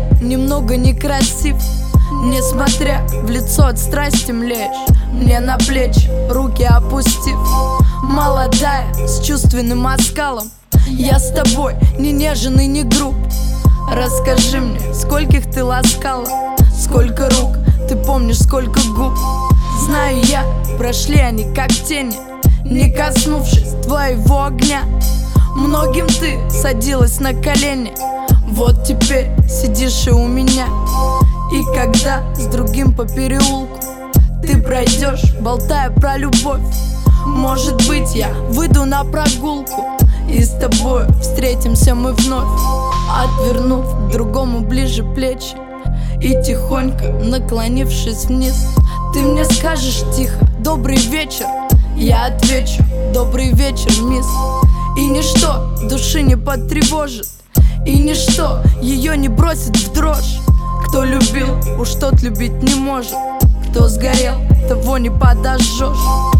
немного некрасив. Несмотря в лицо от страсти млеешь, мне на плечи руки опустив. Молодая, с чувственным оскалом, я с тобой не нежен и не груб. Расскажи мне, скольких ты ласкала, сколько рук, ты помнишь, сколько губ. Знаю я, прошли они как тени, не коснувшись твоего огня. Многим ты садилась на колени, вот теперь сидишь и у меня. И когда с другим по переулку ты пройдешь, болтая про любовь, может быть, я выйду на прогулку, и с тобой встретимся мы вновь, отвернув к другому ближе плечи и тихонько наклонившись вниз. Ты мне скажешь тихо: добрый вечер. Я отвечу: добрый вечер, мисс. И ничто души не потревожит, и ничто ее не бросит в дрожь. Кто любил, уж тот любить не может. Кто сгорел, того не подожжешь.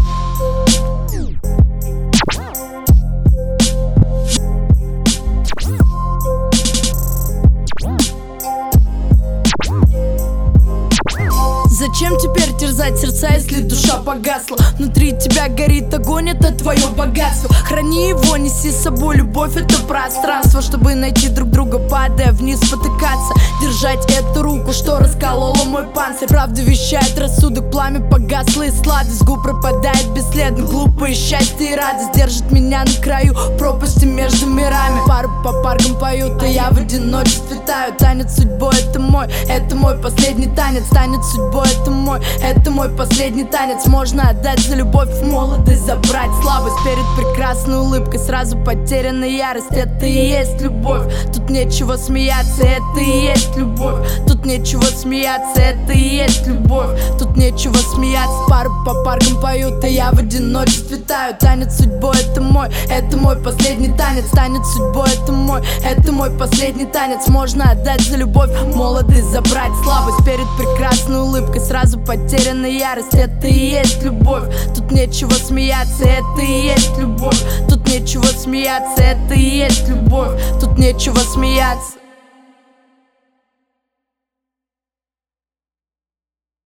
Зачем теперь терзать сердца, если душа погасла? Внутри тебя горит огонь, это твое богатство. Храни его, неси с собой любовь, это пространство, чтобы найти друг друга, падая вниз, спотыкаться. Держать эту руку, что расколола мой панцирь. Правда вещает рассудок, пламя погасло, и сладость губ пропадает бесследно. Глупое счастье и радость держит меня на краю пропасти между мирами. Пары по паркам поют, а я в одиночестве таю. Танец судьбой, это мой последний танец. Танец судьбой, это мой последний танец. Можно отдать за любовь, молодость забрать слабость. Перед прекрасной улыбкой сразу потерянная ярость. Это и есть любовь, тут нечего смеяться. Это и есть любовь, тут нечего смеяться. Это и есть любовь, тут нечего смеяться. Пары по паркам поют, а я в одиночестве таю. Танец судьбой, это мой последний танец. Танец судьбой, это мой последний танец. Можно отдать за любовь, молодость забрать слабость. Перед прекрасной улыбкой сразу потерянная ярость. Это и есть любовь, тут нечего смеяться. Это и есть любовь, тут нечего смеяться. Это и есть любовь, тут нечего смеяться.